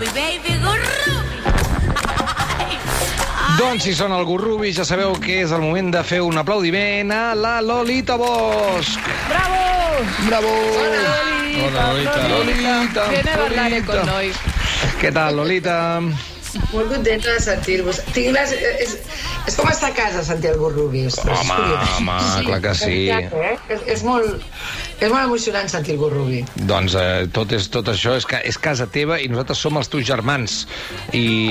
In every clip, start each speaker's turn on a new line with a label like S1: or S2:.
S1: Gurrubi, baby, Gurrubi.
S2: Doncs si són el Gurrubi, ja sabeu que és el moment de fer un aplaudiment a la Lolita Bosch.
S3: ¡Bravo!
S2: Bravo!
S3: Hola,
S2: Lolita.
S3: Viene a bailar con hoy.
S2: Què tal, Lolita?
S4: Molt contenta de sentir-vos. És com estar a casa, sentir el Gurrubi.
S2: Home, clar que sí.
S4: És molt emocionant sentir el Gurrubi.
S2: Doncs tot això és casa teva i nosaltres som els teus germans. I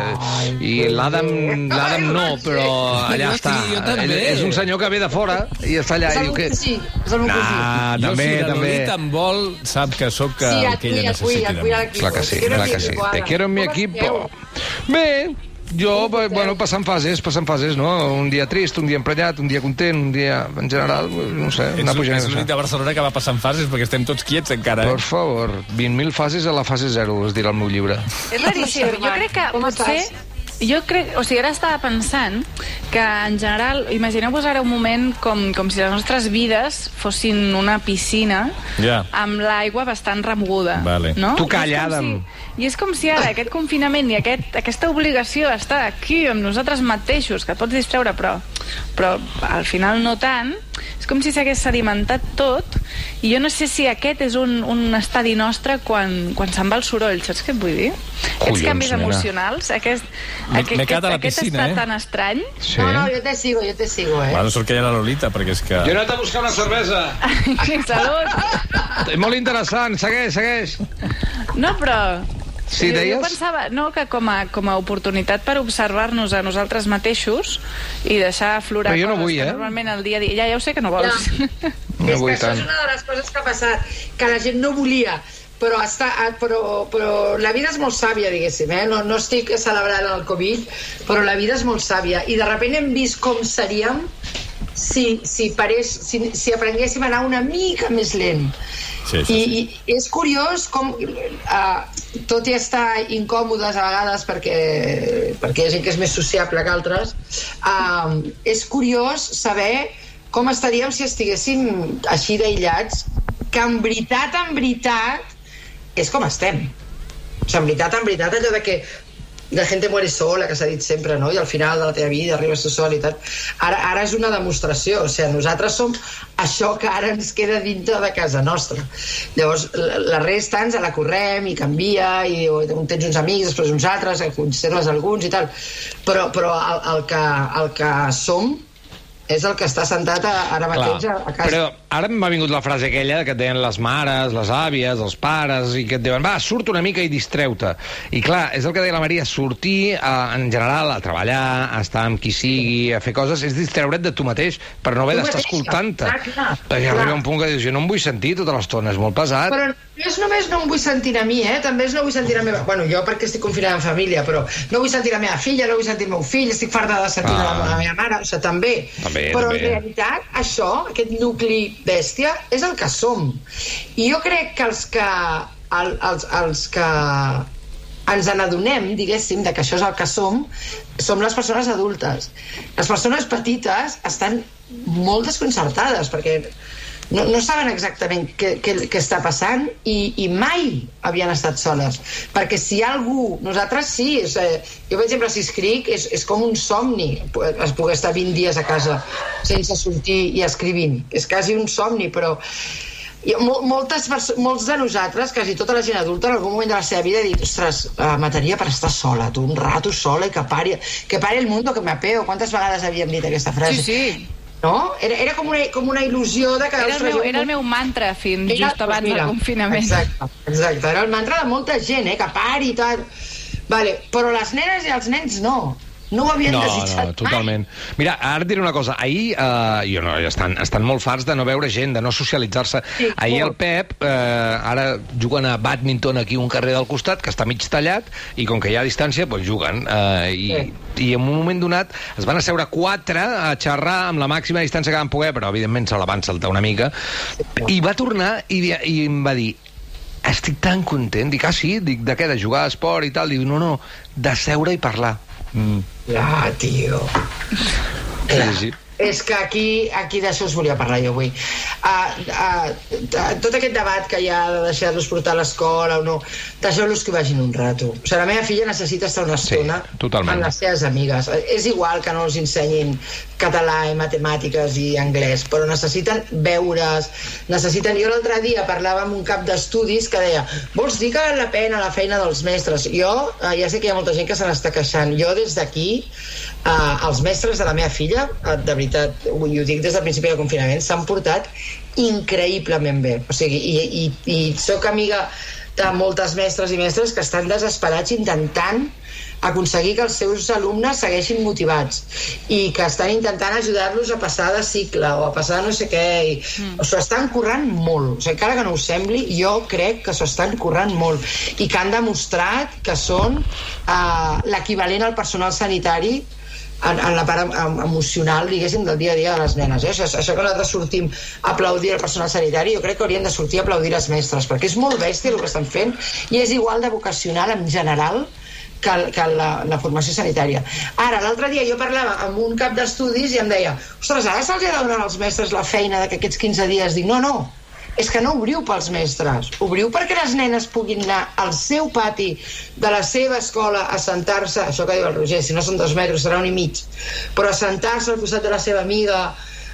S2: l'Adam no, però allà està. És un senyor que ve de fora i està allà.
S4: És el meu cosí.
S2: També.
S5: Si la Lolita em vol, sap que sóc el que ella necessiti.
S2: Clar que sí. Te quiero en mi equipo. Bé, jo, bueno, passant fases, no? Un dia trist, un dia emprenyat, un dia content, un dia, en general, no sé, anar pujant.
S5: És l'únic de Barcelona que va passant fases, perquè estem tots quiets encara.
S2: Per favor, 20.000 fases a la fase 0, es dirà el meu llibre.
S3: És raríssim. Jo crec que potser... O sigui, ara estava pensant que, en general, imagineu-vos ara un moment com si les nostres vides fossin una piscina amb l'aigua bastant remoguda. No?
S2: Tu calla, Adam.
S3: I és com si ara aquest confinament i aquesta obligació d'estar aquí amb nosaltres mateixos, que et pots distreure, però al final no tant, és com si s'hagués sedimentat tot, i jo no sé si aquest és un estadi nostre quan se'n va el soroll, saps què et vull dir? Aquests canvis emocionals, aquest estat tan estrany.
S4: No, jo te sigo,
S5: Bueno, sort que hi ha la Lolita, perquè és que...
S2: Jo he anat a buscar una cervesa.
S3: Salut!
S2: És molt interessant, segueix.
S3: No, però...
S2: Sí, deies?
S3: Jo pensava que com a oportunitat per observar-nos a nosaltres mateixos i deixar aflorar
S2: coses
S3: que normalment al dia a dia... Ja ho sé que no vols.
S2: No vull
S4: tant. És una de les coses que ha passat, que la gent no volia, però la vida és molt sàvia, diguéssim, no estic celebrant el Covid, però la vida és molt sàvia, i de sobte hem vist com seríem si aprenguéssim a anar una mica més lent. I és curiós com, tot i estar incòmodes a vegades perquè hi ha gent que és més sociable que altres, és curiós saber com estaríem si estiguéssim així d'aïllats, que en veritat és com estem. O sigui, en veritat allò de que la gente muere sola, que s'ha dit sempre, no? I al final de la teva vida arribes tu sol i tal. Ara és una demostració, o sigui, nosaltres som això que ara ens queda dintre de casa nostra. Llavors, la resta ens la correm i canvia, i tens uns amics, després uns altres, conserves alguns i tal, però el que som és el que està sentat ara mateix a casa. Però ara m'ha vingut la frase aquella que et deien les mares, les àvies, els pares, i que et diuen, va, surt una mica i distreu-te. I clar, és el que deia la Maria, sortir en general a treballar, a estar amb qui sigui, a fer coses, és distreure't de tu mateix, per no haver d'estar escoltant-te. Perquè arriba un punt que dius, jo no em vull sentir tota l'estona, és molt pesat. Però no és només no em vull sentir a mi, també no vull sentir a la meva... Bueno, jo perquè estic confinada en família, però no vull sentir la meva filla, no vull sentir el meu fill, estic farta de sentir la meva mare, o sigui, també. Però en realitat, això, aquest nucli bèstia, és el que som. I jo crec que els que ens n'adonem, diguéssim, que això és el que som les persones adultes. Les persones petites estan molt desconcertades, perquè no saben exactament què està passant i mai havien estat soles, perquè si hi ha algú, nosaltres sí, jo per exemple si escric és com un somni poder estar 20 dies a casa sense sortir i escrivint, és quasi un somni, però molts de nosaltres, quasi tota la gent adulta, en algun moment de la seva vida ha dit, ostres, mataria per estar sola, tu un rato sola i que pari el mundo que me apeo. Quantes vegades havíem dit aquesta frase?
S3: Sí.
S4: No? Era com una il·lusió de que...
S3: Era el meu mantra fins just abans del confinament.
S4: Exacte, era el mantra de molta gent, que pari i tal. Vale, però les nenes i els nens no ho havien desitjat mai.
S2: Totalment. Mira, ara et diré una cosa. Ahir, estan molt farts de no veure gent, de no socialitzar-se. Ahir el Pep, ara juguen a bàdminton aquí un carrer del costat, que està mig tallat, i com que hi ha distància, doncs juguen. I en un moment donat es van asseure 4 a xerrar amb la màxima distància que van poder, però evidentment se la van saltar una mica, i va tornar i em va dir, estic tan content. Dic, sí? Dic, de què? De jugar a esport i tal? Dic, no, de seure i parlar.
S4: Tio.
S2: Sí.
S4: És que aquí d'això us volia parlar jo avui. Tot aquest debat que hi ha de deixar-los portar a l'escola o no, deixeu-los que vagin un rato. O sigui, la meva filla necessita estar una estona amb les seves amigues. És igual que no els ensenyin català i matemàtiques i anglès, però necessiten veure's, necessiten... Jo l'altre dia parlava amb un cap d'estudis que deia, vols dir que val la pena la feina dels mestres? Jo ja sé que hi ha molta gent que se n'està queixant. Jo des d'aquí, els mestres de la meva filla, de veritat, ho dic des del principi del confinament, s'han portat increïblement bé. O sigui, i soc amiga de moltes mestres i mestres que estan desesperats intentant aconseguir que els seus alumnes segueixin motivats i que estan intentant ajudar-los a passar de cicle o a passar no sé què s'ho estan currant molt, o sigui, encara que no us sembli, jo crec que s'ho estan currant molt i que han demostrat que són l'equivalent al personal sanitari en la part emocional, diguéssim, del dia a dia de les nenes. Això que nosaltres sortim a aplaudir el personal sanitari, jo crec que haurien de sortir a aplaudir les mestres, perquè és molt bèstia el que estan fent i és igual de vocacional en general que la formació sanitària. Ara, l'altre dia jo parlava amb un cap d'estudis i em deia, ostres, ara se'ls ha de donar als mestres la feina de que aquests 15 dies... Dic, no, és que no obriu pels mestres, obriu perquè les nenes puguin anar al seu pati de la seva escola a sentar-se, això que diu el Roger, si no són 2 metres serà 1,5 metres, però a sentar-se al costat de la seva amiga,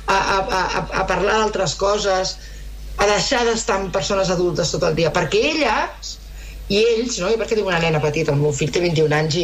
S4: a parlar d'altres coses, a deixar d'estar amb persones adultes tot el dia, perquè elles i ells, no? I perquè tinc una nena petita, el meu fill té 21 anys i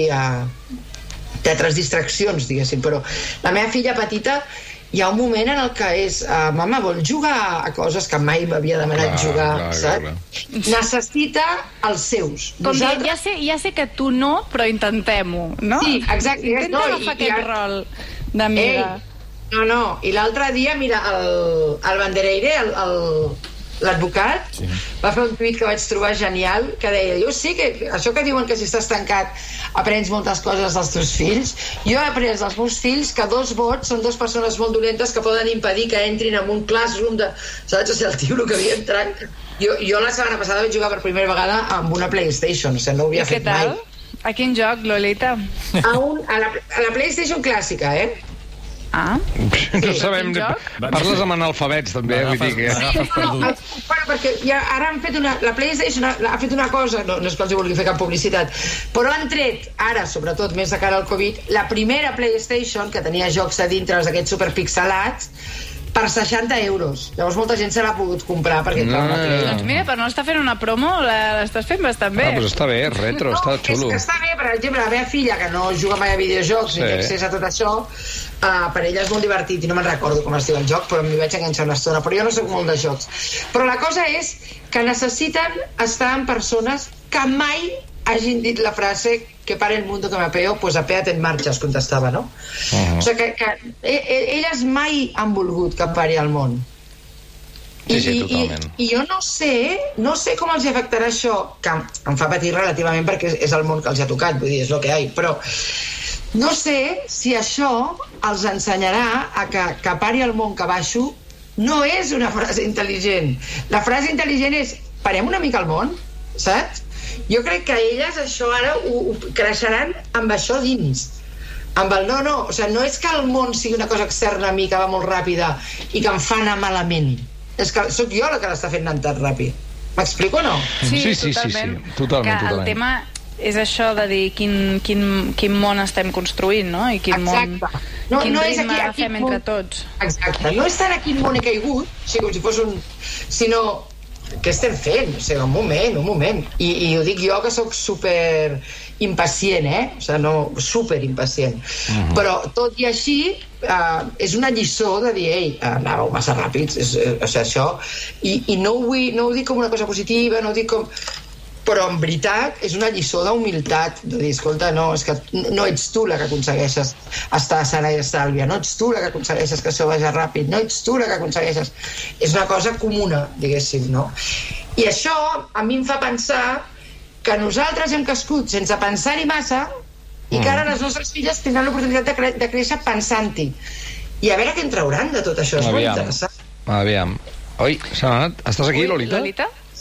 S4: té altres distraccions, diguéssim, però la meva filla petita hi ha un moment en el que és mama, vol jugar a coses que mai m'havia demanat jugar, saps? Necessita els seus.
S3: Com nosaltres... ja sé que tu no, però intentem-ho, no?
S4: Sí, exacte.
S3: Intenta agafar aquest rol d'amiga.
S4: No, i l'altre dia, mira, el Bandereire, l'advocat, va fer un tuit que vaig trobar genial, que deia, jo sí que això que diuen que si estàs tancat aprens moltes coses dels teus fills, jo he après dels meus fills que 2 vots són 2 persones molt dolentes que poden impedir que entrin en un classroom de... Saps? O sigui, el tio el que havia entrat... Jo la setmana passada vaig jugar per primera vegada amb una PlayStation, o sigui, no ho havia fet mai.
S3: A quin joc, Lolita?
S4: A la PlayStation clàssica,
S2: No sabem... Parles amb analfabets, també, vull dir que...
S4: Bueno, perquè ara han fet la PlayStation ha fet una cosa, no és que els vulgui fer cap publicitat, però han tret, ara, sobretot més de cara al Covid, la primera PlayStation, que tenia jocs a dintre, aquests superpixelats, per 60 euros. Llavors molta gent se l'ha pogut comprar perquè
S3: Doncs mira, per no estar fent una promo l'estàs fent bastant bé.
S2: Doncs està bé, retro, està xulo.
S4: És que està bé, per exemple, la meva filla que no juga mai a videojocs ni té accés a tot això, per ella és molt divertit i no me'n recordo com es diu el joc, però m'hi vaig enganxar una estona, però jo no soc molt de jocs. Però la cosa és que necessiten estar amb persones que mai hagin dit la frase que pare el mundo que me apeo, pues apéate en marcha, es contestava, no? O sigui que elles mai han volgut que pari el món.
S2: Sí, totalment.
S4: I jo no sé com els afectarà això, que em fa patir relativament perquè és el món que els ha tocat, vull dir, és el que hi ha, però no sé si això els ensenyarà a que pari el món que baixo no és una frase intel·ligent. La frase intel·ligent és parem una mica el món, saps? Jo crec que elles això ara ho creixeran amb això dins, amb el no, o sigui, no és que el món sigui una cosa externa a mi que va molt ràpida i que em fa anar malament, és que sóc jo la que l'està fent anar tan ràpid. M'explico o no?
S3: Sí, totalment. El tema és això de dir quin món estem construint, no? I quin ritme agafem entre tots.
S4: Exacte, no és tant a quin món he caigut, o sigui, com si fos sinó què estem fent? O sigui, un moment. I ho dic jo que sóc super impacient, o sigui, no, super impacient. Però tot i així és una lliçó de dir, ei, anàveu massa ràpids, o sigui, això, i no ho dic com una cosa positiva, no ho dic com... Però en veritat és una lliçó d'humilitat, de dir, escolta, no, és que no ets tu la que aconsegueixes estar sana i estàlvia, no ets tu la que aconsegueixes que això vagi ràpid, no ets tu la que aconsegueixes... És una cosa comuna, diguéssim, no? I això a mi em fa pensar que nosaltres hem crescut sense pensar-hi massa i que ara les nostres filles tindran l'oportunitat de créixer pensant-hi. I a veure què en trauran de tot això, és molt interessant.
S2: Aviam. Oi, s'ha anat? Estàs aquí, Lolita?
S3: Lolita?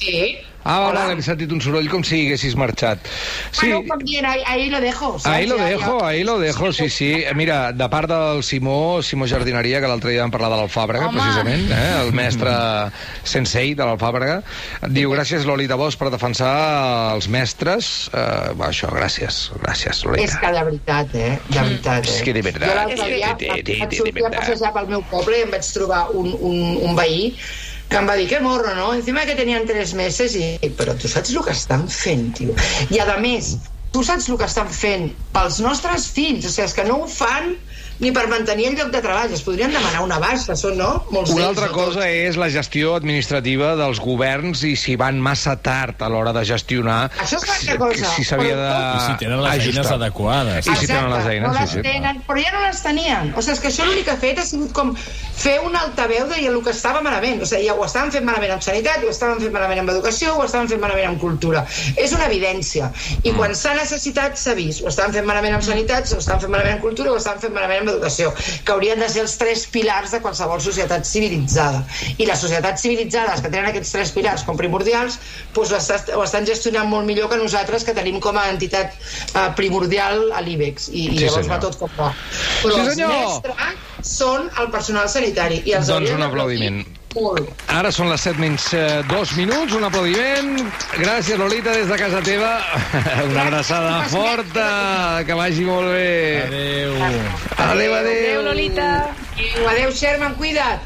S4: Sí.
S2: Ah, vale, he sentit un soroll com si haguessis marxat. Sí.
S4: Bueno, com dient, ahí lo dejo. Saps?
S2: Ahí lo dejo, sí. Mira, de part del Simó Jardineria, que l'altre dia vam parlar de l'Alfàbrega, precisament, el mestre sensei de l'Alfàbrega, diu, gràcies, Lolita Bosch, per defensar els mestres. Això, gràcies, Lolita.
S4: És que de veritat, de veritat.
S2: És que de veritat.
S4: Jo l'altre dia vaig sortir a passejar pel meu poble i em vaig trobar un veí que em va dir, que morro, ¿no? Encima que tenien 3 meses i... Però tu saps el que estan fent, tio? I a més, tu saps el que estan fent pels nostres fills, o sigui, és que no ho fan ni per mantenir el lloc de treball, es podrien demanar una baixa, són, no?
S2: Una altra cosa és la gestió administrativa dels governs i si van massa tard a l'hora de gestionar.
S4: Això és una cosa.
S2: Si s'havia de...
S5: I si tenen les eines adequades.
S2: I si tenen les eines,
S4: sí. Però ja no les tenien. O sigui, és que això l'únic que ha fet ha sigut com fer un altaveu de el que estava malament. O sigui, ja ho estaven fent malament amb sanitat, ho estaven fent malament amb educació, ho estaven fent malament amb cultura. És una evidència. I quan s'ha necessitat s'ha vist. Ho estaven fent malament amb sanitat, ho estaven fent malament amb cultura, ho estaven fent malament amb educació, que haurien de ser els 3 pilars de qualsevol societat civilitzada. I les societats civilitzades que tenen aquests 3 pilars com primordials doncs ho estan gestionant molt millor que nosaltres, que tenim com a entitat primordial a l'IBEX. I llavors va tot com va. Però els mestres són el personal sanitari. I els
S2: doncs un aplaudiment. Ara són les 7 menys 2 minuts, un aplaudiment. Gràcies, Lolita, des de casa teva. Una abraçada forta, que vagi molt bé.
S5: Adéu.
S2: Adéu.
S3: Adéu, Lolita.
S4: Adéu, Sherman, cuida't.